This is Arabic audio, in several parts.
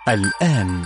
الآن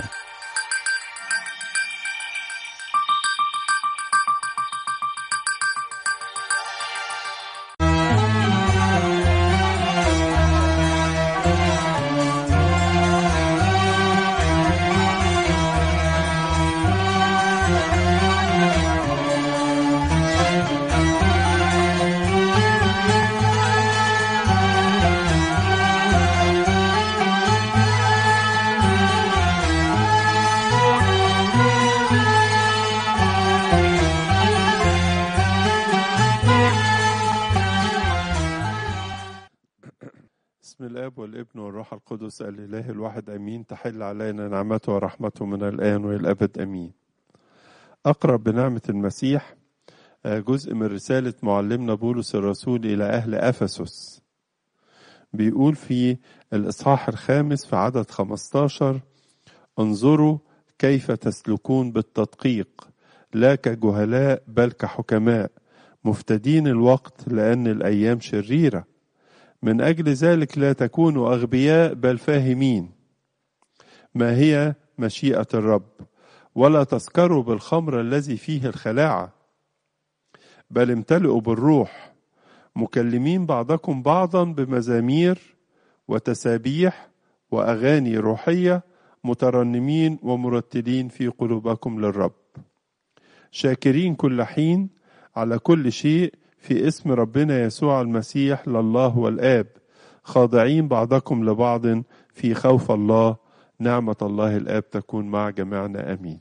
بسم الآب والابن والروح القدس الإله الواحد أمين. تحل علينا نعمته ورحمته من الآن وإلى الأبد أمين. أقرأ بنعمة المسيح جزء من رسالة معلمنا بولس الرسول إلى أهل أفسس. بيقول في الإصحاح 5 في عدد 15: انظروا كيف تسلكون بالتدقيق لا كجهلاء بل كحكماء مفتدين الوقت لأن الأيام شريرة. من أجل ذلك لا تكونوا أغبياء بل فاهمين ما هي مشيئة الرب، ولا تسكروا بالخمر الذي فيه الخلاعة، بل امتلئوا بالروح، مكلمين بعضكم بعضا بمزامير وتسابيح وأغاني روحية، مترنمين ومرتلين في قلوبكم للرب، شاكرين كل حين على كل شيء في اسم ربنا يسوع المسيح لله والآب، خاضعين بعضكم لبعض في خوف الله. نعمة الله الآب تكون مع جميعنا آمين.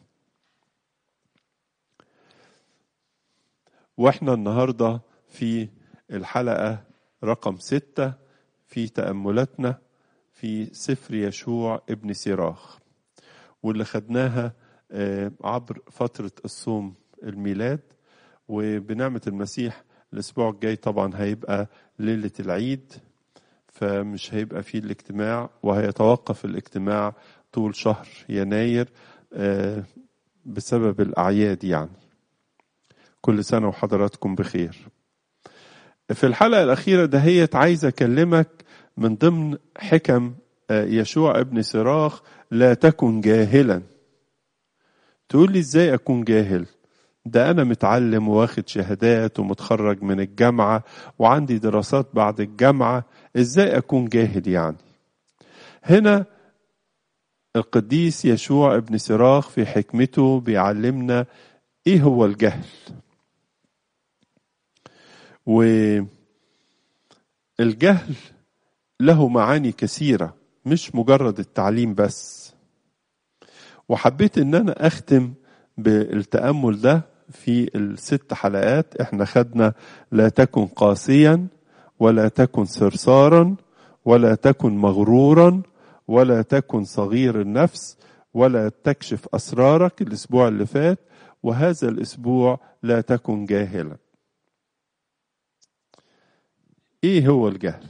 واحنا النهاردة في الحلقة رقم 6 في تأملاتنا في سفر يشوع ابن سراخ، واللي خدناها عبر فترة الصوم الميلاد. وبنعمة المسيح الأسبوع الجاي طبعا هيبقى ليلة العيد، فمش هيبقى فيه الاجتماع، وهيتوقف الاجتماع طول شهر يناير بسبب الأعياد. يعني كل سنة وحضراتكم بخير. في الحلقة الأخيرة دهيت عايز أكلمك من ضمن حكم يشوع ابن سراخ: لا تكن جاهلا. تقول لي إزاي أكون جاهل؟ ده أنا متعلم واخد شهادات ومتخرج من الجامعة وعندي دراسات بعد الجامعة، إزاي أكون جاهل يعني؟ هنا القديس يشوع ابن سراخ في حكمته بيعلمنا إيه هو الجهل. والجهل له معاني كثيرة، مش مجرد التعليم بس. وحبيت إن أنا أختم بالتأمل ده في ال6 حلقات. احنا خدنا لا تكن قاسيا، ولا تكن صرصارا، ولا تكن مغرورا، ولا تكن صغير النفس، ولا تكشف أسرارك الأسبوع اللي فات، وهذا الأسبوع لا تكن جاهلا. ايه هو الجهل؟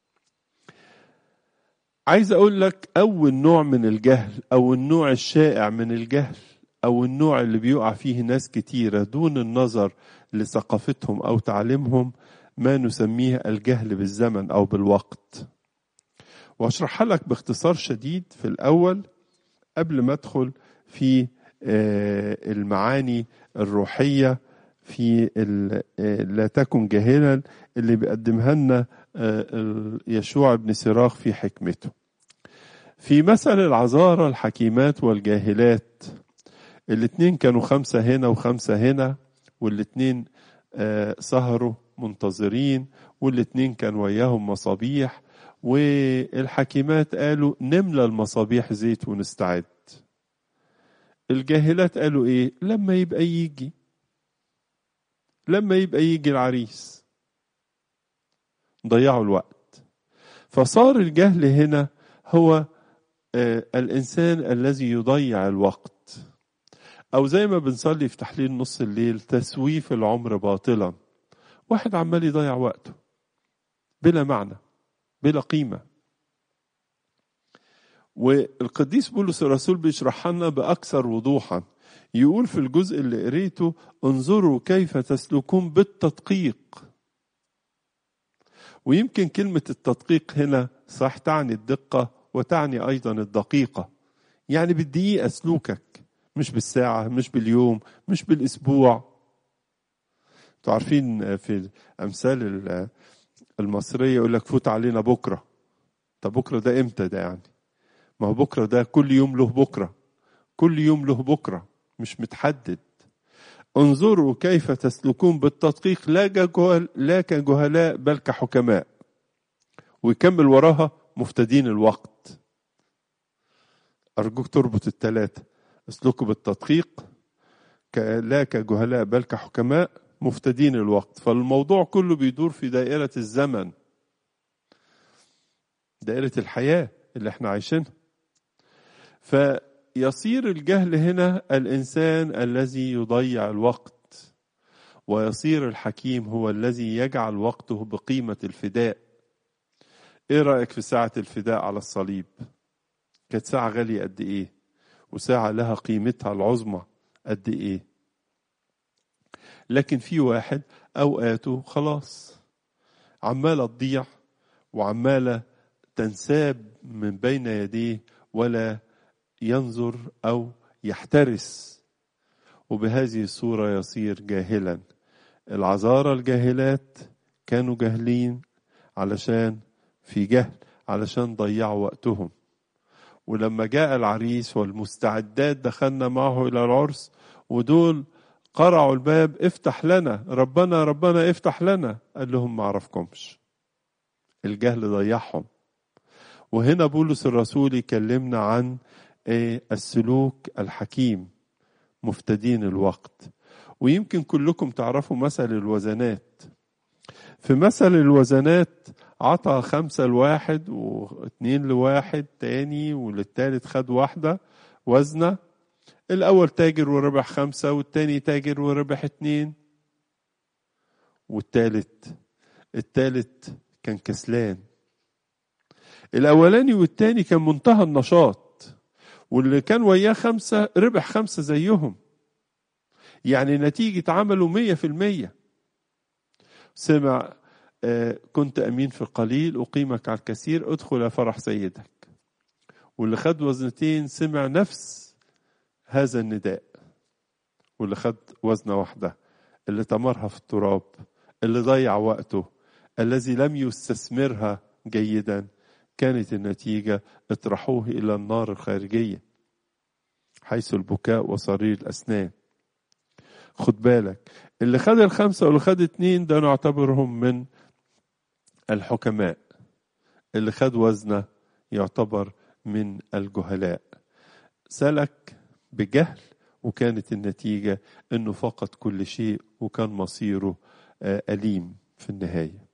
عايز اقول لك اول نوع من الجهل، او النوع الشائع من الجهل، أو النوع اللي بيقع فيه ناس كتيرة دون النظر لثقافتهم أو تعليمهم، ما نسميه الجهل بالزمن أو بالوقت. وأشرح لك باختصار شديد في الأول قبل ما أدخل في المعاني الروحية في لا تكن جاهلا اللي بيقدمها لنا يشوع ابن سراخ في حكمته. في مثل العذارى الحكيمات والجاهلات، الاتنين كانوا 5 هنا و5 هنا، والاتنين سهروا منتظرين، والاتنين كان وياهم مصابيح، والحكيمات قالوا نملى المصابيح زيت ونستعد. الجاهلات قالوا ايه؟ لما يبقى يجي العريس. ضيعوا الوقت. فصار الجهل هنا هو الإنسان الذي يضيع الوقت، أو زي ما بنصلي في تحليل نص الليل: تسويف العمر باطلا. واحد عمال يضيع وقته بلا معنى بلا قيمة. والقديس بولس الرسول بيشرح لنا بأكثر وضوحا، يقول في الجزء اللي قريته: انظروا كيف تسلكون بالتدقيق. ويمكن كلمة التدقيق هنا صح تعني الدقة وتعني أيضا الدقيقة، يعني بالدقيقة سلوكك، مش بالساعة، مش باليوم، مش بالأسبوع. انتوا عارفين في الأمثال المصرية يقول لك فوت علينا بكرة. طب بكرة ده امتى ده يعني؟ ما هو بكرة ده كل يوم له بكرة، كل يوم له بكرة، مش متحدد. انظروا كيف تسلكون بالتدقيق لا كجهلاء بل كحكماء. ويكمل وراها مفتدين الوقت. أرجوك تربط الثلاثة، اسلكوا بالتدقيق لا كجهلاء بل كحكماء مفتدين الوقت. فالموضوع كله بيدور في دائرة الزمن، دائرة الحياة اللي احنا عايشينها. فيصير الجهل هنا الإنسان الذي يضيع الوقت، ويصير الحكيم هو الذي يجعل وقته بقيمة الفداء. ايه رأيك في ساعة الفداء على الصليب؟ كانت ساعة غالية قد ايه، وساعة لها قيمتها العظمى قد ايه. لكن في واحد اوقاته خلاص عمالة تضيع وعمالة تنساب من بين يديه، ولا ينظر او يحترس، وبهذه الصورة يصير جاهلا. العذارى الجاهلات كانوا جاهلين علشان في جهل، علشان ضيعوا وقتهم. ولما جاء العريس والمستعدات دخلنا معه إلى العرس، ودول قرعوا الباب، افتح لنا ربنا ربنا افتح لنا، قال لهم ما اعرفكمش. الجهل ضيعهم. وهنا بولس الرسول يكلمنا عن السلوك الحكيم، مفتدين الوقت. ويمكن كلكم تعرفوا مثل الوزنات. في مثل الوزنات عطى 5 لواحد و2 لواحد تاني، وللتالت خد واحدة وزنة. الأول تاجر وربح 5، والتاني تاجر وربح 2، التالت كان كسلان. الأولاني والتاني كان منتهى النشاط، واللي كان وياه 5 ربح 5 زيهم. يعني نتيجة عمله 100%. سمع كنت أمين في القليل أقيمك على الكثير، ادخل فرح سيدك. واللي خد وزنتين سمع نفس هذا النداء. واللي خد وزنة واحدة، اللي تمرها في التراب، اللي ضيع وقته، الذي لم يستثمرها جيدا، كانت النتيجة اطرحوه إلى النار الخارجية حيث البكاء وصرير الأسنان. خد بالك، اللي خد 5 واللي خد 2 ده نعتبرهم من الحكماء. اللي خد وزنة يعتبر من الجهلاء. سلك بجهل، وكانت النتيجة انه فقد كل شيء، وكان مصيره أليم في النهاية.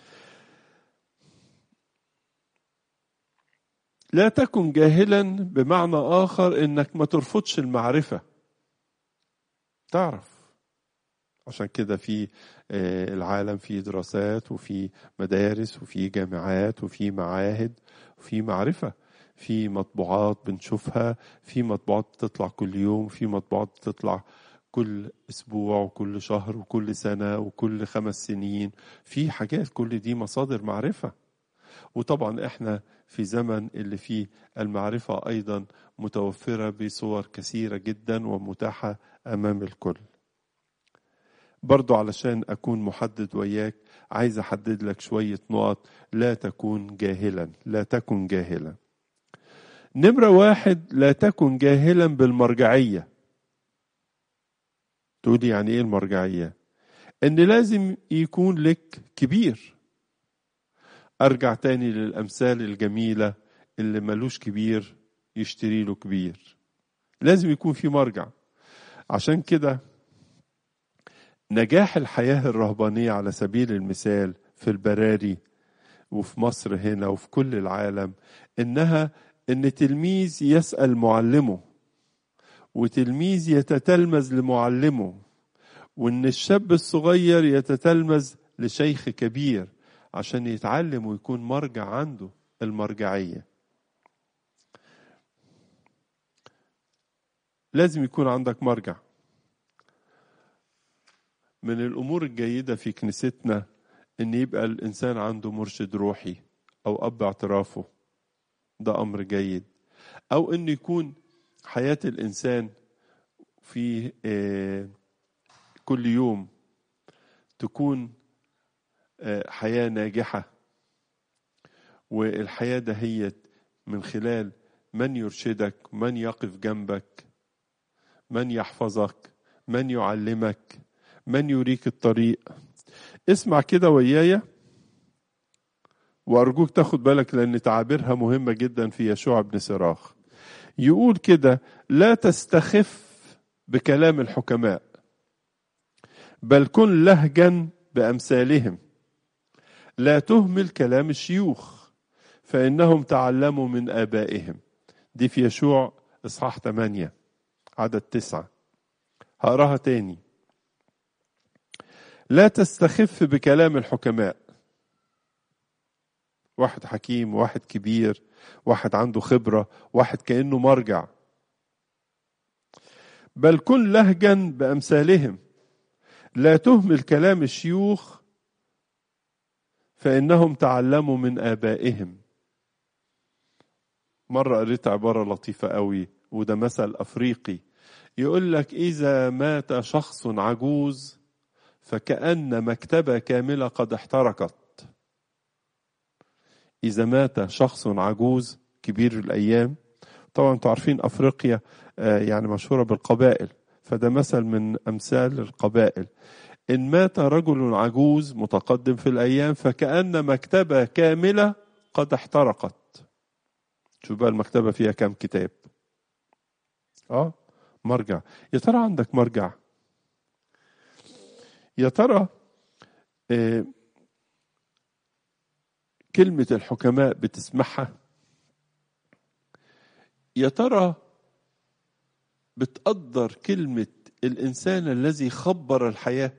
لا تكن جاهلا بمعنى آخر انك ما ترفضش المعرفة، تعرف. عشان كده في العالم في دراسات وفي مدارس وفي جامعات وفي معاهد وفي معرفة، في مطبوعات بنشوفها، في مطبوعات بتطلع كل يوم، في مطبوعات بتطلع كل أسبوع وكل شهر وكل سنة وكل 5 سنين. في حاجات، كل دي مصادر معرفة. وطبعا احنا في زمن اللي فيه المعرفة أيضا متوفرة بصور كثيرة جدا ومتاحة أمام الكل. برضو علشان أكون محدد وياك، عايز أحدد لك شوية نقط. لا تكون جاهلا، لا تكن جاهلا. نمرة 1، لا تكن جاهلا بالمرجعية. تقولي يعني إيه المرجعية؟ إن لازم يكون لك كبير. أرجع تاني للأمثال الجميلة، اللي ملوش كبير يشتري له كبير. لازم يكون في مرجع. عشان كده نجاح الحياة الرهبانية على سبيل المثال في البراري وفي مصر هنا وفي كل العالم، إن تلميذ يسأل معلمه، وتلميذ يتتلمذ لمعلمه، وإن الشاب الصغير يتتلمذ لشيخ كبير عشان يتعلم ويكون مرجع عنده. المرجعية لازم يكون عندك مرجع. من الأمور الجيدة في كنيستنا إن يبقى الإنسان عنده مرشد روحي أو أب اعترافه. ده أمر جيد. أو أن يكون حياة الإنسان في كل يوم تكون حياة ناجحة، والحياة دهيت من خلال من يرشدك، من يقف جنبك، من يحفظك، من يعلمك، من يريك الطريق. اسمع كده ويايا، وأرجوك تاخد بالك لأن تعابيرها مهمة جدا في يشوع بن سراخ. يقول كده: لا تستخف بكلام الحكماء، بل كن لهجا بأمثالهم، لا تهمل كلام الشيوخ فإنهم تعلموا من آبائهم. دي في يشوع إصحاح 8 عدد 9. هقراها تاني: لا تستخف بكلام الحكماء. واحد حكيم، واحد كبير، واحد عنده خبرة، واحد كأنه مرجع. بل كن لهجا بأمثالهم، لا تهمل كلام الشيوخ فإنهم تعلموا من آبائهم. مرة قريت عبارة لطيفة قوي، وده مثل أفريقي، يقول لك: إذا مات شخص عجوز فكأن مكتبة كاملة قد احترقت. إذا مات شخص عجوز كبير الأيام، طبعا انتوا عارفين أفريقيا يعني مشهورة بالقبائل، فده مثل من أمثال القبائل. إن مات رجل عجوز متقدم في الأيام فكأن مكتبة كاملة قد احترقت. شوف بقى المكتبة فيها كام كتاب. مرجع. يا ترى عندك مرجع؟ يا ترى كلمة الحكماء بتسمعها؟ يا ترى بتقدر كلمة الإنسان الذي خبر الحياة؟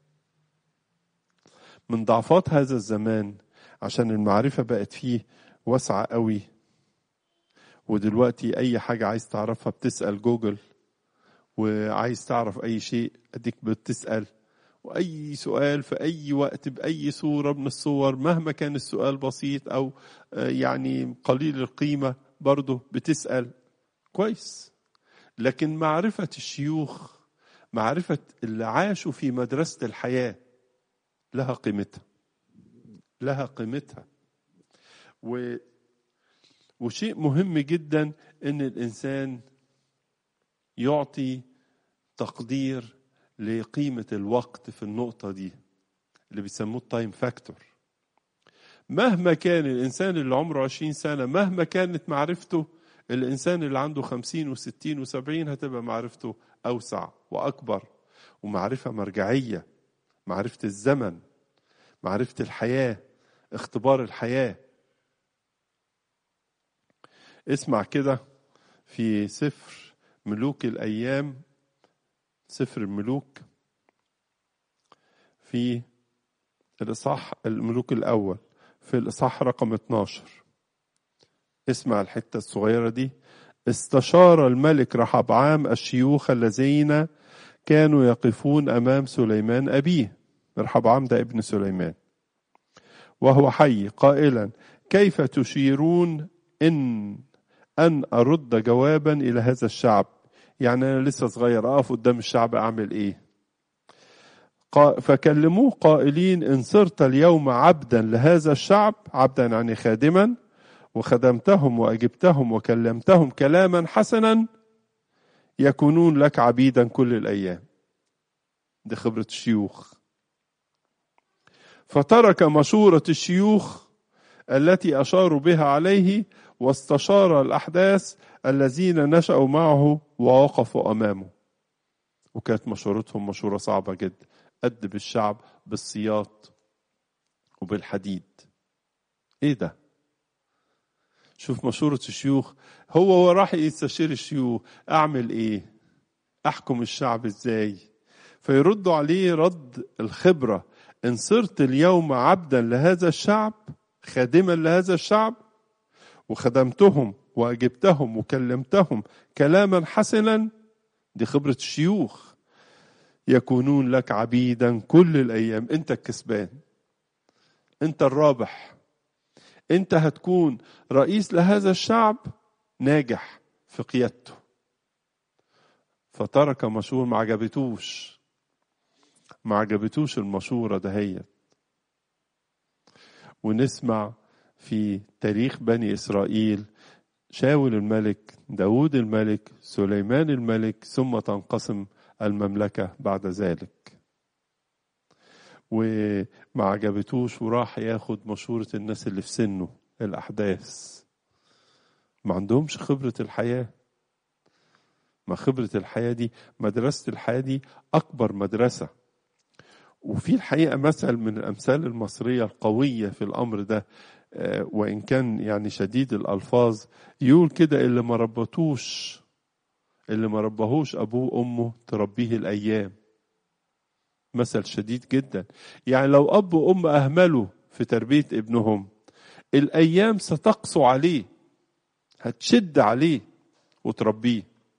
من ضعفات هذا الزمان عشان المعرفة بقت فيه واسعة قوي، ودلوقتي أي حاجة عايز تعرفها بتسأل جوجل، وعايز تعرف أي شيء أديك بتسأل، وأي سؤال في أي وقت بأي صورة من الصور مهما كان السؤال بسيط أو يعني قليل القيمة برضه بتسأل. كويس. لكن معرفة الشيوخ، معرفة اللي عاشوا في مدرسة الحياة لها قيمتها، لها قيمتها. وشيء مهم جدا ان الانسان يعطي تقدير لقيمة الوقت في النقطة دي اللي بيسموه التايم فاكتور. مهما كان الانسان اللي عمره 20 سنة، مهما كانت معرفته، الانسان اللي عنده 50 و60 و70 هتبقى معرفته اوسع واكبر، ومعرفة مرجعية، معرفة الزمن، معرفة الحياة، اختبار الحياة. اسمع كده في سفر ملوك الأيام، سفر الملوك في الإصحاح الملوك الأول في الإصحاح رقم 12. اسمع الحتة الصغيرة دي: استشار الملك رحبعام الشيوخ الذين كانوا يقفون أمام سليمان أبيه. رحبعام ده ابن سليمان، وهو حي، قائلا: كيف تشيرون أن أرد جوابا إلى هذا الشعب؟ يعني أنا لسه صغير أقف قدام الشعب أعمل إيه؟ فكلموه قائلين: إن صرت اليوم عبدا لهذا الشعب، عبدا يعني خادما، وخدمتهم وأجبتهم وكلمتهم كلاما حسنا، يكونون لك عبيدا كل الأيام. دي خبرة الشيوخ. فترك مشورة الشيوخ التي أشاروا بها عليه، واستشار الأحداث الذين نشأوا معه ووقفوا أمامه. وكانت مشورتهم مشورة صعبة جدا، أدب الشعب بالسياط وبالحديد. إيه ده؟ شوف مشورة الشيوخ. هو راح يستشير الشيوخ، أعمل إيه؟ أحكم الشعب إزاي؟ فيردوا عليه رد الخبرة: إن صرت اليوم عبدا لهذا الشعب، خادما لهذا الشعب، وخدمتهم وأجبتهم وكلمتهم كلاما حسنا، دي خبرة الشيوخ، يكونون لك عبيدا كل الأيام. أنت الكسبان، أنت الرابح، أنت هتكون رئيس لهذا الشعب ناجح، في قيادته، فترك مشورة ما عجبتوش المشورة دهيت. ونسمع في تاريخ بني إسرائيل شاول الملك، داود الملك، سليمان الملك، ثم تنقسم المملكة بعد ذلك. وما عجبتوش وراح ياخد مشورة الناس اللي في سنه، الأحداث. ما عندهمش خبرة الحياة. ما خبرة الحياة دي، مدرسة الحياة دي أكبر مدرسة. وفي الحقيقة مثل من الأمثال المصرية القوية في الأمر ده، وإن كان يعني شديد الألفاظ، يقول كده: اللي ما ربهوش أبوه وأمه تربيه الأيام. مثل شديد جدا. يعني لو أب وأم أهملوا في تربية ابنهم، الأيام ستقسو عليه، هتشد عليه وتربيه.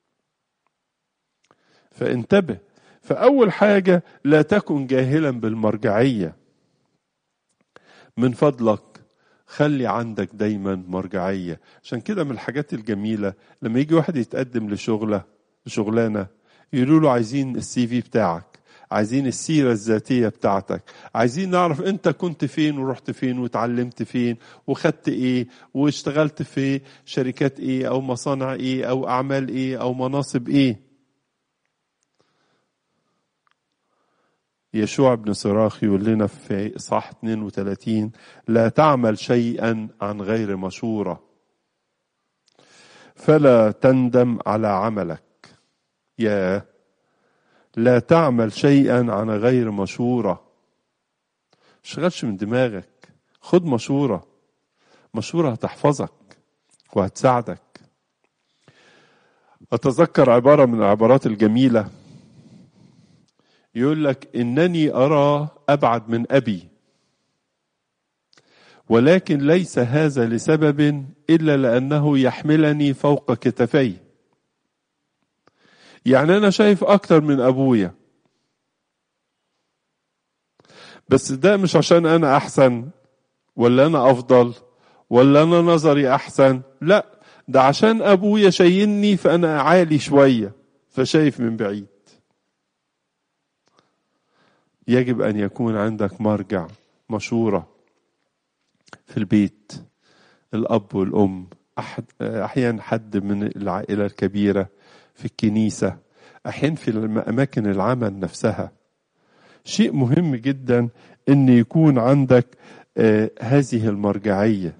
فانتبه. فأول حاجة، لا تكن جاهلا بالمرجعية. من فضلك خلي عندك دايما مرجعية. عشان كده من الحاجات الجميلة لما يجي واحد يتقدم لشغلانة، يقولوا له: عايزين السي في بتاعك، عايزين السيرة الذاتية بتاعتك، عايزين نعرف انت كنت فين ورحت فين وتعلمت فين وخدت ايه واشتغلت في شركات ايه او مصانع ايه او اعمال ايه او مناصب ايه. يشوع بن صراخ يقول لنا في إصحاح 32: لا تعمل شيئا عن غير مشورة فلا تندم على عملك. لا تعمل شيئا عن غير مشورة. شغلش من دماغك، خد مشورة هتحفظك وهتساعدك. أتذكر عبارة من العبارات الجميلة، يقول لك: إنني أرى أبعد من أبي، ولكن ليس هذا لسبب إلا لأنه يحملني فوق كتفي. يعني أنا شايف أكتر من أبويا، بس ده مش عشان أنا أحسن ولا أنا أفضل ولا أنا نظري أحسن، لا، ده عشان أبويا شايلني فأنا عالي شوية فشايف من بعيد. يجب أن يكون عندك مرجع، مشورة في البيت، الأب والأم، أحيانا حد من العائلة الكبيرة، في الكنيسة، أحيانا في أماكن العمل نفسها. شيء مهم جدا أن يكون عندك هذه المرجعية.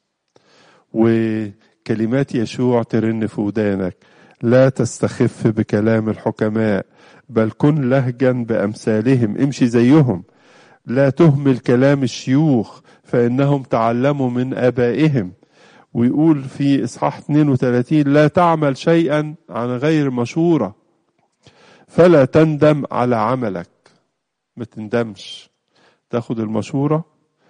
وكلمات يشوع ترن في ودانك: لا تستخف بكلام الحكماء، بل كن لهجا بأمثالهم، امشي زيهم. لا تهمل كلام الشيوخ فإنهم تعلموا من آبائهم. ويقول في إصحاح 32: لا تعمل شيئا عن غير مشورة فلا تندم على عملك. ما تندمش، تاخد المشورة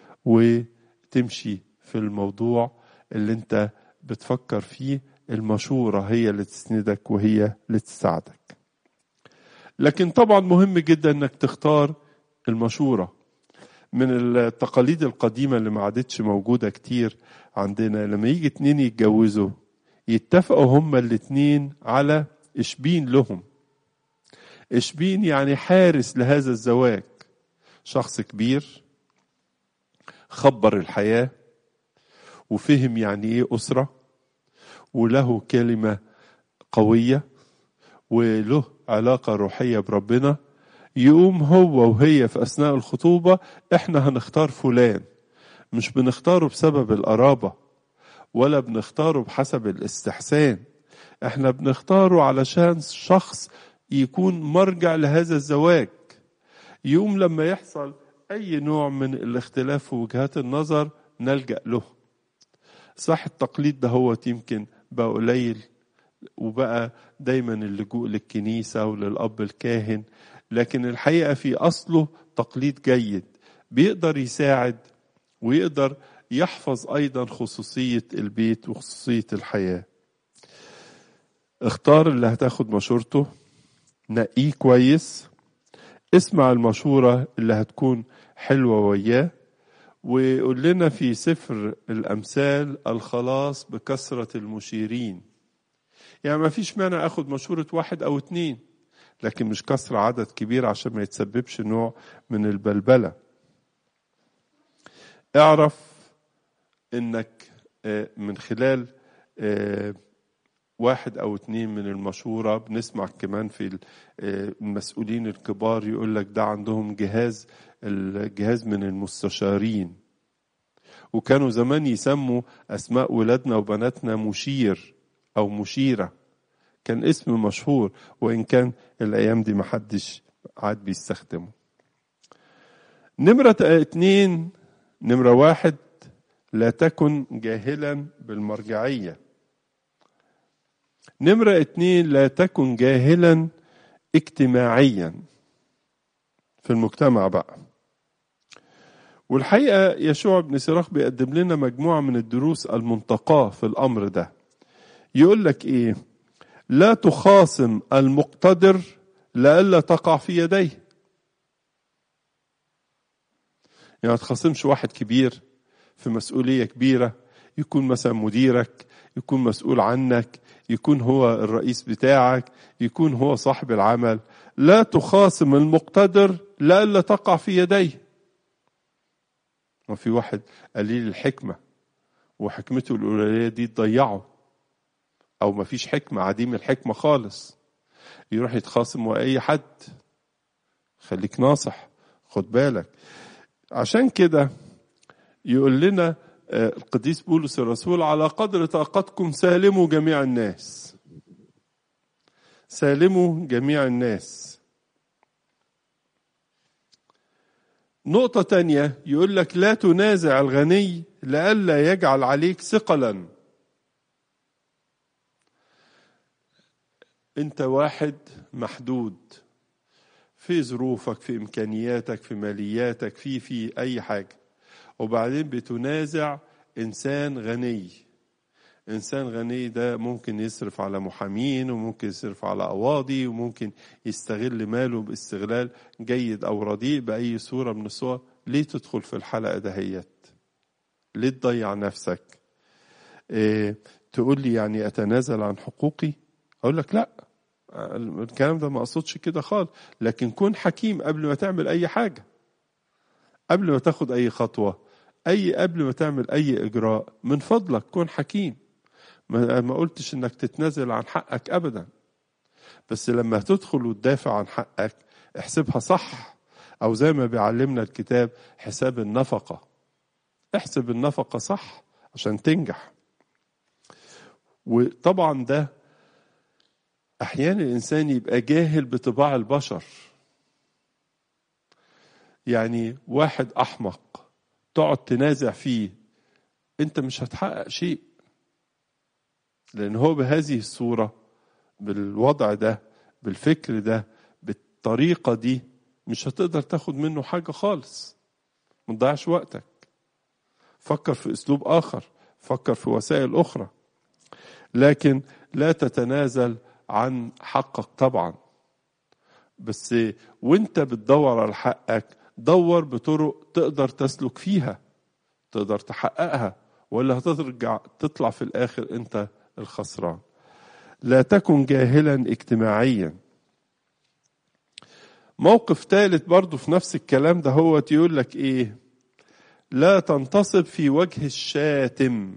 وتمشي في الموضوع اللي انت بتفكر فيه. المشورة هي اللي تسندك وهي اللي تساعدك. لكن طبعا مهم جدا انك تختار المشورة. من التقاليد القديمة اللي ما عادتش موجودة كتير عندنا، لما يجي اتنين يتجوزوا يتفقوا هما الاتنين على إشبين لهم. إشبين يعني حارس لهذا الزواج، شخص كبير خبر الحياة وفهم يعني ايه أسرة، وله كلمة قوية وله علاقة روحية بربنا. يقوم هو وهي في أثناء الخطوبة: احنا هنختار فلان، مش بنختاره بسبب القرابة ولا بنختاره بحسب الاستحسان، احنا بنختاره علشان شخص يكون مرجع لهذا الزواج. يوم لما يحصل اي نوع من الاختلاف في وجهات النظر نلجأ له. صح، التقليد ده هو يمكن بقى قليل، وبقى دايما اللجوء للكنيسة وللأب الكاهن، لكن الحقيقة في أصله تقليد جيد بيقدر يساعد ويقدر يحفظ أيضا خصوصية البيت وخصوصية الحياة. اختار اللي هتاخد مشورته، نقيه كويس، اسمع المشورة اللي هتكون حلوة وياه. ويقول لنا في سفر الأمثال: الخلاص بكثرة المشيرين. يعني ما فيش مانع اخد مشورة 1 أو 2، لكن مش كسر عدد كبير عشان ما يتسببش نوع من البلبلة. اعرف انك من خلال 1 أو 2 من المشورة. بنسمع كمان في المسؤولين الكبار يقول لك ده عندهم الجهاز من المستشارين، وكانوا زمان يسموا أسماء ولادنا وبناتنا مشير أو مشيرة، كان اسم مشهور، وإن كان الأيام دي محدش عاد بيستخدمه. نمرة 2، نمرة 1، لا تكن جاهلا بالمرجعية. نمرة 2، لا تكن جاهلا اجتماعيا في المجتمع بقى. والحقيقة يشوع بن سراخ بيقدم لنا مجموعة من الدروس المنتقاة في الأمر ده. يقول لك إيه؟ لا تخاصم المقتدر لئلا تقع في يديه. يعني ما تخاصمش واحد كبير في مسؤولية كبيرة، يكون مثلا مديرك، يكون مسؤول عنك، يكون هو الرئيس بتاعك، يكون هو صاحب العمل. لا تخاصم المقتدر لئلا تقع في يديه. وفي واحد قليل الحكمة وحكمته القليلة دي تضيعه، أو ما فيش حكمة، عديم الحكمة خالص، يروح يتخاصم وأي حد. خليك ناصح، خد بالك. عشان كده يقول لنا القديس بولس الرسول على قدر طاقتكم سالموا جميع الناس. سالموا جميع الناس. نقطة تانية يقول لك لا تنازع الغني لئلا يجعل عليك ثقلا. انت واحد محدود في ظروفك، في امكانياتك، في مالياتك، في اي حاجة، وبعدين بتنازع انسان غني. انسان غني ده ممكن يصرف على محامين، وممكن يصرف على قواضي، وممكن يستغل ماله باستغلال جيد او رديء باي صورة من الصور. ليه تدخل في الحلقة دهيت؟ ليه تضيع نفسك؟ تقول لي يعني اتنازل عن حقوقي؟ اقول لك لا، الكلام ده ما اقصدش كده خالص، لكن كن حكيم قبل ما تعمل اي حاجة، قبل ما تاخد اي خطوة، قبل ما تعمل اي اجراء، من فضلك كن حكيم. ما قلتش انك تتنازل عن حقك ابدا، بس لما تدخل وتدافع عن حقك احسبها صح، او زي ما بيعلمنا الكتاب حساب النفقة. احسب النفقة صح عشان تنجح. وطبعا ده احيانا الانسان يبقى جاهل بطباع البشر. يعني واحد احمق تقعد تنازع فيه، انت مش هتحقق شيء، لان هو بهذه الصورة، بالوضع ده، بالفكر ده، بالطريقة دي، مش هتقدر تاخد منه حاجة خالص. ما تضيعش وقتك، فكر في اسلوب اخر، فكر في وسائل اخرى، لكن لا تتنازل عن حقك طبعا. بس وانت بتدور على حقك دور بطرق تقدر تسلك فيها، تقدر تحققها، ولا هترجع تطلع في الاخر انت الخسران. لا تكن جاهلا اجتماعيا. موقف ثالث برضو في نفس الكلام ده، هو يقول لك ايه؟ لا تنتصب في وجه الشاتم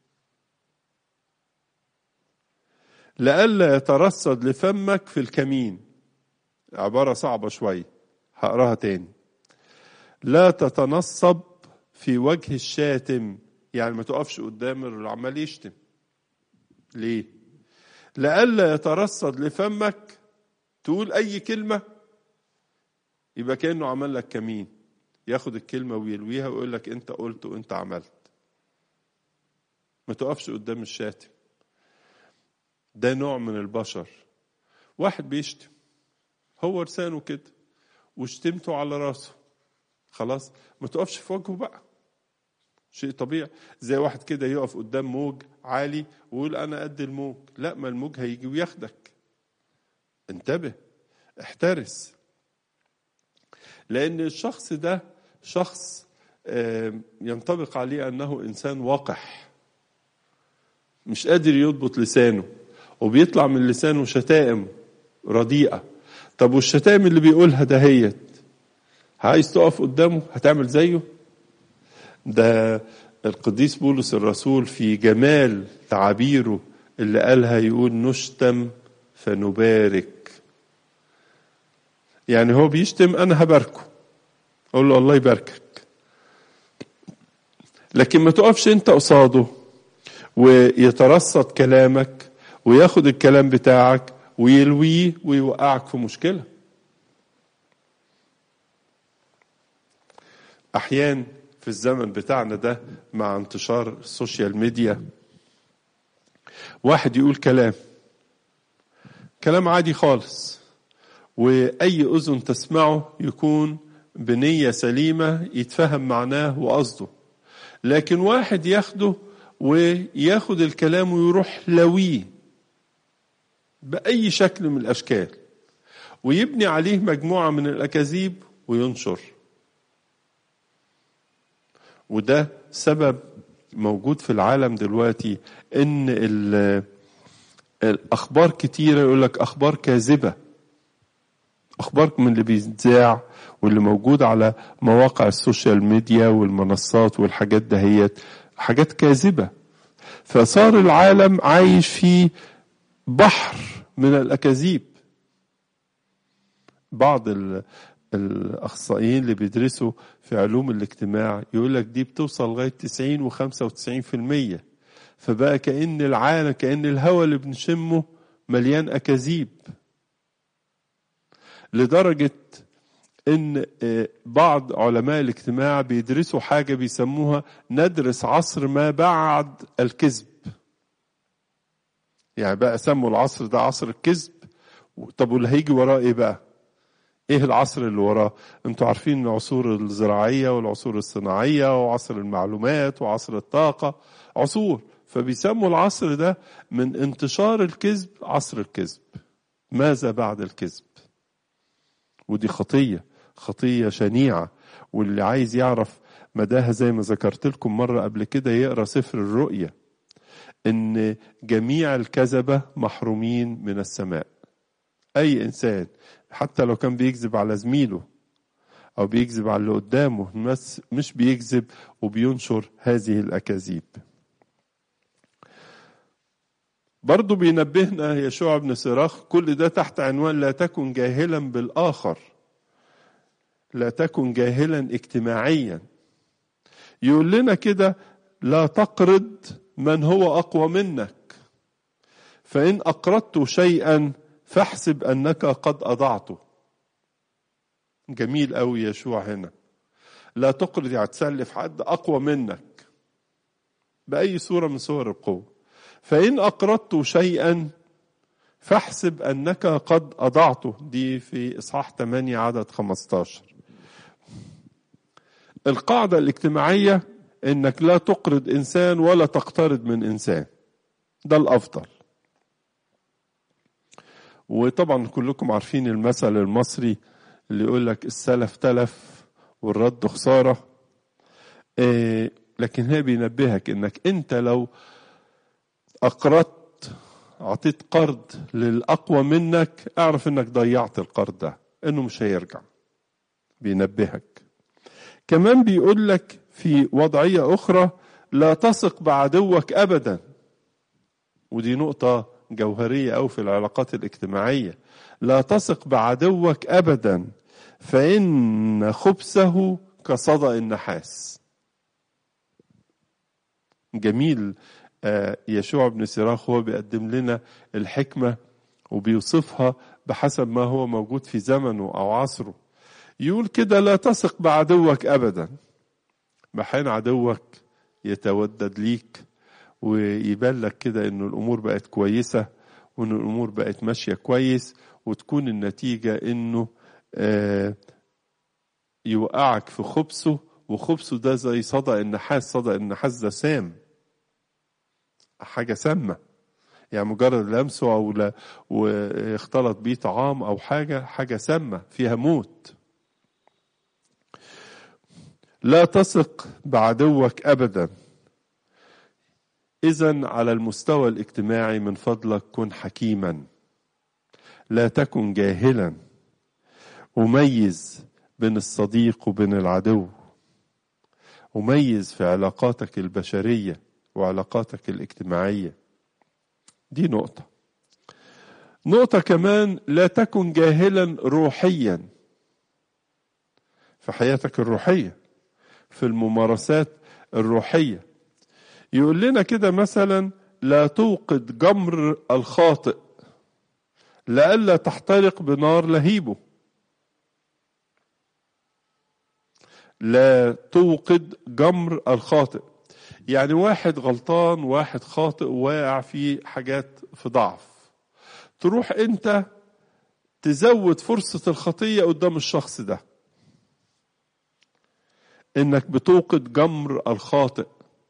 لئلا يترصد لفمك في الكمين. عبارة صعبة شوية، هقراها تاني. لا تتنصب في وجه الشاتم، يعني ما تقفش قدام اللي عمال يشتم. ليه؟ لئلا يترصد لفمك، تقول اي كلمة يبقى كأنه عمل لك كمين، ياخد الكلمة ويلويها ويقول لك انت قلت وانت عملت. ما تقفش قدام الشاتم. ده نوع من البشر. واحد بيشتم، هو لسانه كده وشتمته على راسه، خلاص ما تقفش في وجهه بقى، شيء طبيعي. زي واحد كده يقف قدام موج عالي ويقول انا قد الموج، لا، ما الموج هيجي وياخدك. انتبه، احترس، لان الشخص ده شخص ينطبق عليه انه انسان وقح، مش قادر يضبط لسانه، وبيطلع من لسانه شتائم رديئة. طب والشتائم اللي بيقولها دهيت عايز تقف قدامه هتعمل زيه؟ ده القديس بولس الرسول في جمال تعابيره اللي قالها يقول نشتم فنبارك. يعني هو بيشتم أنا هباركه، أقول له الله يباركك، لكن ما تقفش أنت قصاده ويترصد كلامك وياخد الكلام بتاعك ويلويه ويوقعك في مشكلة. أحيان في الزمن بتاعنا ده مع انتشار السوشيال ميديا واحد يقول كلام عادي خالص، وأي أذن تسمعه يكون بنية سليمة يتفهم معناه وقصده، لكن واحد ياخده وياخد الكلام ويروح لويه بأي شكل من الأشكال ويبني عليه مجموعة من الأكاذيب وينشر. وده سبب موجود في العالم دلوقتي، ان الاخبار كتيرة يقول لك اخبار كاذبة، اخبار من اللي بيتذاع واللي موجود على مواقع السوشيال ميديا والمنصات والحاجات دهيت حاجات كاذبة. فصار العالم عايش في بحر من الاكاذيب. بعض الأخصائيين اللي بيدرسوا في علوم الاجتماع يقول لك دي بتوصل لغاية 90 و95%. فبقى كأن العالم كأن الهواء اللي بنشمه مليان أكاذيب، لدرجة ان بعض علماء الاجتماع بيدرسوا حاجة بيسموها ندرس عصر ما بعد الكذب. يعني بقى سموا العصر ده عصر الكذب. طب واللي هيجي وراه ايه بقى؟ ايه العصر اللي وراه؟ انتوا عارفين العصور الزراعية والعصور الصناعية وعصر المعلومات وعصر الطاقة، عصور. فبيسموا العصر ده من انتشار الكذب عصر الكذب. ماذا بعد الكذب؟ ودي خطية شنيعة، واللي عايز يعرف مداها زي ما ذكرت لكم مرة قبل كده يقرأ سفر الرؤيا، ان جميع الكذبة محرومين من السماء. اي انسان حتى لو كان بيكذب على زميله او بيكذب على اللي قدامه مش بيكذب وبينشر هذه الاكاذيب. برضو بينبهنا يشوع بن سراخ كل ده تحت عنوان لا تكن جاهلا بالآخر، لا تكن جاهلا اجتماعيا. يقول لنا كده لا تقرض من هو أقوى منك، فإن أقرضت شيئا فاحسب أنك قد أضعته. جميل قوي يشوع هنا. لا تقرض يعني تسلف حد أقوى منك بأي صورة من صور القوة. فإن أقرضت شيئا فاحسب أنك قد أضعته، دي في إصحاح 8 عدد 15. القاعدة الاجتماعية إنك لا تقرض إنسان ولا تقترض من إنسان، ده الأفضل. وطبعا كلكم عارفين المثل المصري اللي يقول لك السلف تلف والرد خسارة. لكن هي بينبهك إنك أنت لو أقرضت عطيت قرض للأقوى منك اعرف إنك ضيعت القرض ده، إنه مش هيرجع. بينبهك كمان بيقول لك في وضعية أخرى لا تثق بعدوك أبدا، ودي نقطة جوهرية أو في العلاقات الاجتماعية. لا تثق بعدوك أبدا فإن خبثه كصدأ النحاس. جميل. يشوع بن سراخ هو بيقدم لنا الحكمة وبيوصفها بحسب ما هو موجود في زمنه أو عصره. يقول كده لا تثق بعدوك أبدا. بحين عدوك يتودد ليك ويبان لك كده إنه الأمور بقت كويسة وإن الأمور بقت ماشية كويس، وتكون النتيجة إنه يوقعك في خبثه. وخبثه ده زي صدأ النحاس. صدأ النحاس ده سام، حاجة سامة، يعني مجرد لمسه أو لا واختلط بيه طعام أو حاجة سامة فيها موت. لا تثق بعدوك أبدا. إذن على المستوى الاجتماعي من فضلك كن حكيما، لا تكن جاهلا، وميز بين الصديق وبين العدو، وميز في علاقاتك البشرية وعلاقاتك الاجتماعية. دي نقطة كمان، لا تكن جاهلا روحيا في حياتك الروحية، في الممارسات الروحية. يقول لنا كده مثلا: لا توقد جمر الخاطئ لئلا تحترق بنار لهيبه. لا توقد جمر الخاطئ، يعني واحد غلطان، واحد خاطئ، واقع في حاجات، في ضعف، تروح انت تزود فرصة الخطية قدام الشخص ده، انك بتوقد جمر الخاطئ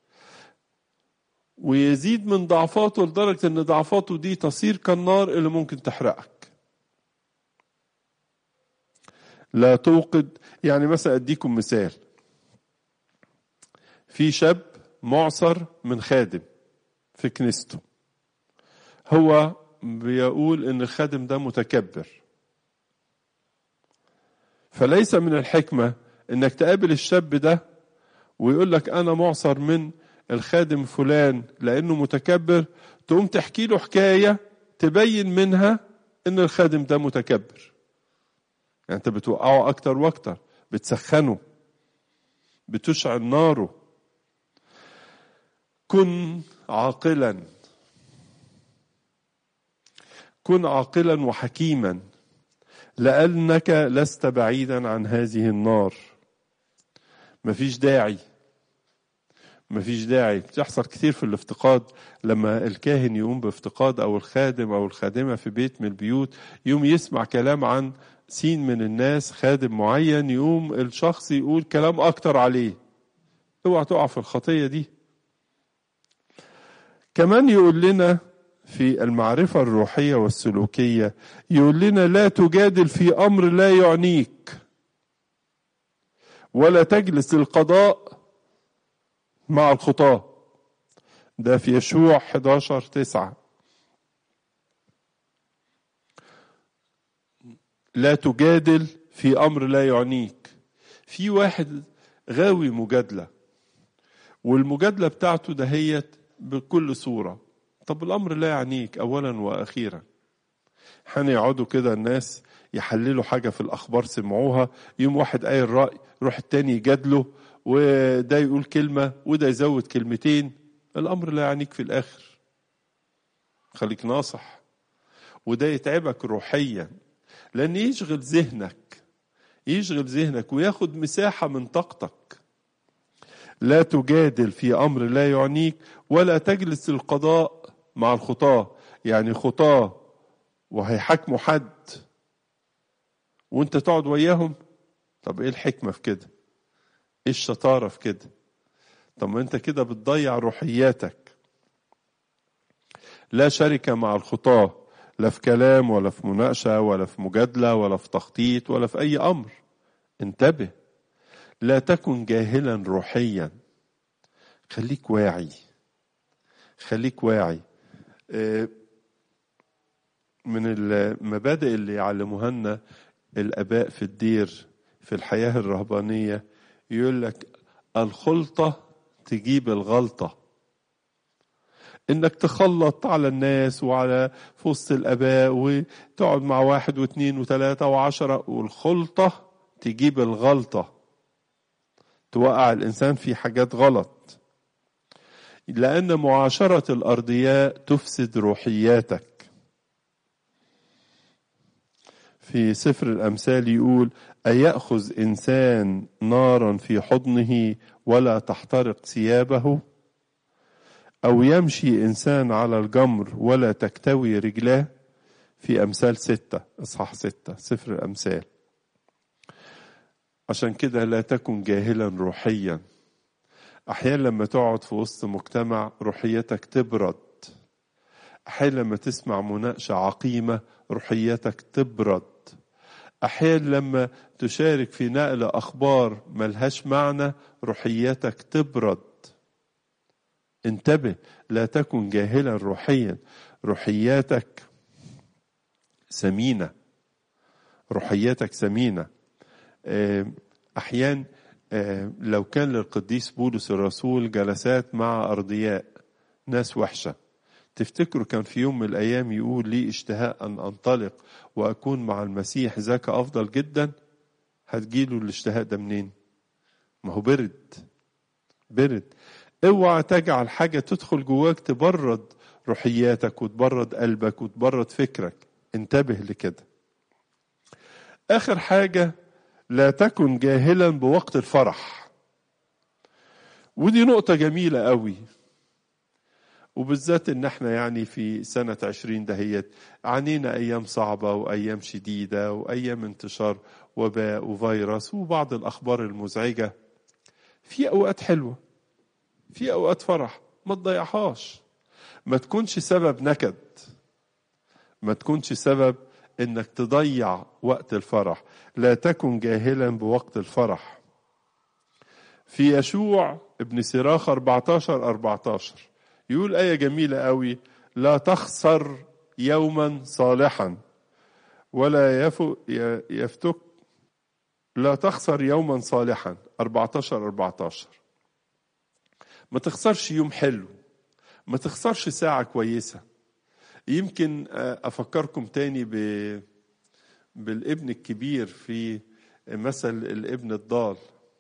ويزيد من ضعفاته لدرجة ان ضعفاته دي تصير كالنار اللي ممكن تحرقك. لا توقد، يعني مثلا اديكم مثال، في شاب معصر من خادم في كنيسته، هو بيقول ان الخادم ده متكبر، فليس من الحكمة انك تقابل الشاب ده ويقول لك انا معصر من الخادم فلان لانه متكبر، تقوم تحكي له حكاية تبين منها ان الخادم ده متكبر. يعني انت بتوقعه اكتر واكتر، بتسخنه، بتشعل ناره. كن عاقلا، كن عاقلا وحكيما، لأنك لست بعيدا عن هذه النار. مفيش داعي بتحصل كتير في الافتقاد، لما الكاهن يقوم بافتقاد او الخادم او الخادمة في بيت من البيوت، يقوم يسمع كلام عن سين من الناس، خادم معين، يقوم الشخص يقول كلام اكتر عليه. اوعى تقع في الخطية دي. كمان يقول لنا في المعرفة الروحية والسلوكية، يقول لنا لا تجادل في أمر لا يعنيك، ولا تجلس القضاء مع الخطاة. ده في يشوع 11:9. لا تجادل في أمر لا يعنيك. في واحد غاوي مجادلة، والمجادلة بتاعته دهيت بكل صورة. طب الأمر لا يعنيك أولا وأخيرا. حين يقعدوا كده الناس يحللوا حاجة في الأخبار سمعوها، يوم واحد قايل رأي، يروح التاني يجادله، وده يقول كلمة وده يزود كلمتين. الأمر لا يعنيك في الآخر. خليك ناصح، وده يتعبك روحيا، لأن يشغل ذهنك وياخد مساحة من طاقتك. لا تجادل في أمر لا يعنيك، ولا تجلس القضاء مع الخطاة. يعني خطاة وهيحاكموا حد وانت تقعد وياهم. طب ايه الحكمة في كده؟ ايه الشطارة في كده؟ طب ما انت كده بتضيع روحياتك. لا شركة مع الخطاة، لا في كلام ولا في مناقشة ولا في مجادلة ولا في تخطيط ولا في اي امر. انتبه، لا تكن جاهلا روحيا، خليك واعي. من المبادئ اللي يعلموها لنا الآباء في الدير في الحياة الرهبانية، يقول لك الخلطة تجيب الغلطة. انك تخلط على الناس وعلى في وسط الآباء، وتقعد مع واحد واثنين وثلاثة وعشرة، والخلطة تجيب الغلطة، توقع الإنسان في حاجات غلط. لأن معاشرة الأرضياء تفسد روحياتك. في سفر الأمثال يقول: أيأخذ إنسان نارا في حضنه ولا تحترق ثيابه، أو يمشي إنسان على الجمر ولا تكتوي رجلاه. في أمثال 6 إصحاح 6 سفر الأمثال. عشان كده لا تكن جاهلا روحيا. أحيانا لما تقعد في وسط مجتمع روحيتك تبرد، أحيانا لما تسمع مناقشة عقيمة روحيتك تبرد، أحيانا لما تشارك في نقل أخبار ملهاش معنى روحيتك تبرد. انتبه، لا تكن جاهلا روحيا. روحياتك ثمينة، روحياتك ثمينة. أحيان لو كان للقديس بولس الرسول جلسات مع أرضياء، ناس وحشة، تفتكروا كان في يوم من الأيام يقول لي اشتهاء أن أنطلق وأكون مع المسيح ذاك أفضل جدا؟ هتجيله الاشتهاء ده منين؟ ما هو برد. اوعى تجعل حاجة تدخل جواك تبرد روحياتك وتبرد قلبك وتبرد فكرك، انتبه لكده. آخر حاجة، لا تكن جاهلا بوقت الفرح. ودي نقطة جميلة قوي، وبالذات ان احنا يعني في سنة 20 دهيت عانينا ايام صعبة وايام شديدة وايام انتشار وباء وفيروس وبعض الاخبار المزعجة. في اوقات حلوة، في اوقات فرح، ما تضيعهاش. ما تكونش سبب نكد، ما تكونش سبب انك تضيع وقت الفرح. لا تكن جاهلا بوقت الفرح. في يشوع ابن سراخ 14 يقول آية جميلة قوي: لا تخسر يوما صالحا ولا يفتك. لا تخسر يوما صالحا 14 ما تخسرش يوم حلو، ما تخسرش ساعة كويسة. يمكن أفكركم تاني بالابن الكبير في مثل الابن الضال.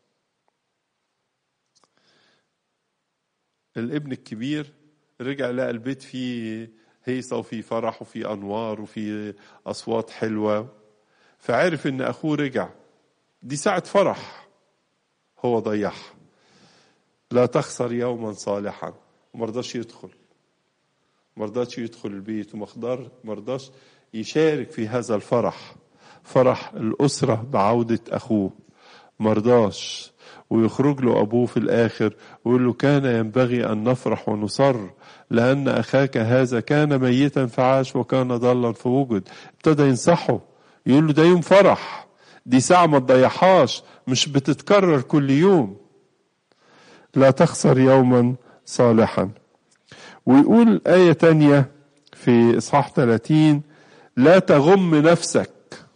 الابن الكبير رجع لقى البيت فيه هيصة وفيه فرح وفيه أنوار وفيه أصوات حلوة، فعرف إن أخوه رجع، دي ساعة فرح هو ضيعها. لا تخسر يوما صالحا. مرضاش يدخل البيت، ومرضاش يشارك في هذا الفرح، فرح الأسرة بعودة أخوه، مرضاش. ويخرج له أبوه في الآخر ويقول له: كان ينبغي أن نفرح ونصر لأن أخاك هذا كان ميتا فعاش وكان ضالا فوجد. ابتدى ينصحه، يقول له: ده يوم فرح، دي ساعة ما تضيعهاش، مش بتتكرر كل يوم. لا تخسر يوما صالحا. ويقول آية تانية في إصحاح 30: لا تغم نفسك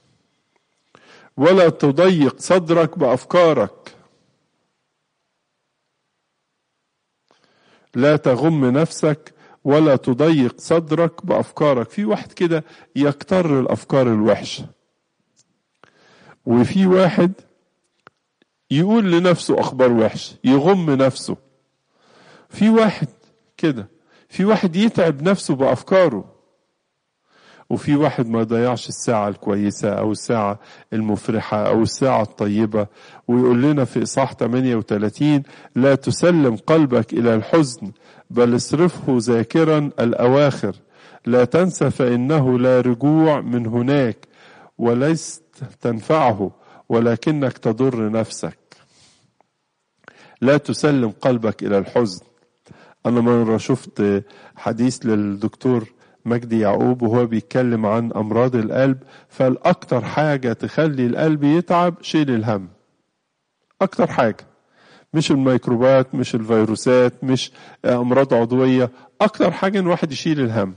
ولا تضيق صدرك بأفكارك. لا تغم نفسك ولا تضيق صدرك بأفكارك. في واحد كده يكتر الأفكار الوحشة، وفي واحد يقول لنفسه أخبار وحشة يغم نفسه. في واحد كده، في واحد يتعب نفسه بأفكاره، وفي واحد ما يضيعش الساعة الكويسة أو الساعة المفرحة أو الساعة الطيبة. ويقول لنا في إصحاح 38: لا تسلم قلبك إلى الحزن بل اصرفه ذاكرا الأواخر. لا تنسى فإنه لا رجوع من هناك، وليست تنفعه ولكنك تضر نفسك. لا تسلم قلبك إلى الحزن. أنا مرة شفت حديث للدكتور مجدي يعقوب وهو بيتكلم عن أمراض القلب، فالأكتر حاجة تخلي القلب يتعب شيل الهم. أكتر حاجة، مش الميكروبات، مش الفيروسات، مش أمراض عضوية. أكتر حاجة إن واحد يشيل الهم،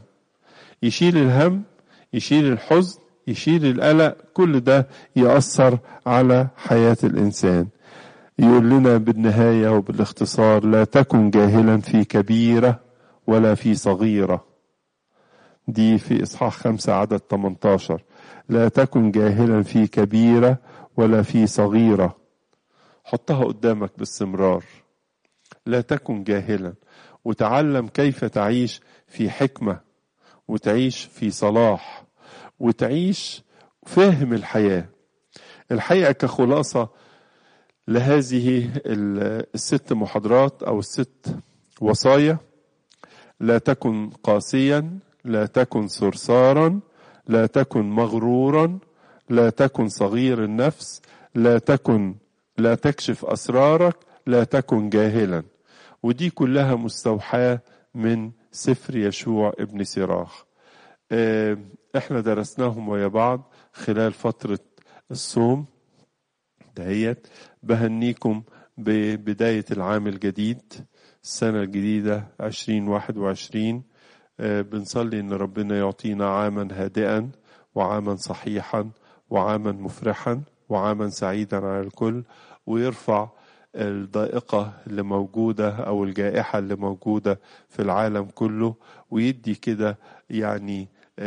يشيل الحزن، يشيل القلق. كل ده يأثر على حياة الإنسان. يقول لنا بالنهاية وبالاختصار: لا تكن جاهلا في كبيرة ولا في صغيرة. دي في إصحاح 5 عدد 18. لا تكن جاهلا في كبيرة ولا في صغيرة. حطها قدامك باستمرار. لا تكن جاهلا، وتعلم كيف تعيش في حكمة، وتعيش في صلاح، وتعيش فاهم الحياة. الحقيقة كخلاصة لهذه الست محاضرات أو الست وصايا: لا تكن قاسيا، لا تكن صرصارا، لا تكن مغرورا، لا تكن صغير النفس، لا تكشف أسرارك، لا تكن جاهلا. ودي كلها مستوحاة من سفر يشوع ابن سراخ. احنا درسناهم ويا بعض خلال فترة الصوم دهيت. بهنيكم ببداية العام الجديد السنة الجديدة 2021. بنصلي إن ربنا يعطينا عاما هادئا وعاما صحيحا وعاما مفرحا وعاما سعيدا على الكل، ويرفع الضائقة اللي موجودة أو الجائحة اللي موجودة في العالم كله، ويدي كده يعني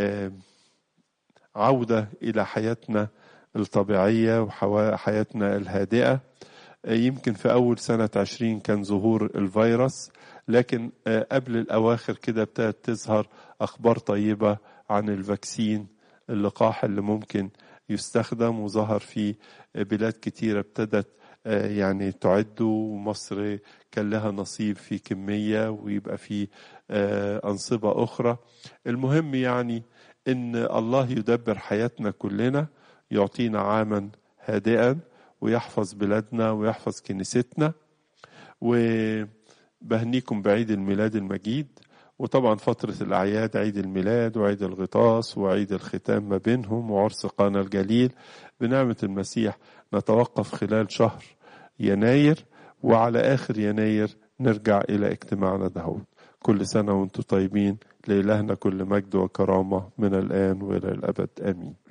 عودة إلى حياتنا الطبيعية وحياتنا الهادئة. يمكن في أول سنة 20 كان ظهور الفيروس، لكن قبل الأواخر كده ابتدت تظهر أخبار طيبة عن الفاكسين، اللقاح اللي ممكن يستخدم، وظهر في بلاد كتيرة ابتدت يعني تعد، ومصر كان لها نصيب في كمية ويبقى في أنصبة أخرى. المهم يعني إن الله يدبر حياتنا كلنا، يعطينا عاما هادئا ويحفظ بلادنا ويحفظ كنيستنا. وبهنيكم بعيد الميلاد المجيد، وطبعا فترة الأعياد، عيد الميلاد وعيد الغطاس وعيد الختام ما بينهم وعرس قانا الجليل. بنعمة المسيح نتوقف خلال شهر يناير، وعلى آخر يناير نرجع إلى اجتماعنا دهوت. كل سنة وانتم طيبين. لإلهنا كل مجد وكرامة من الآن وإلى الأبد، آمين.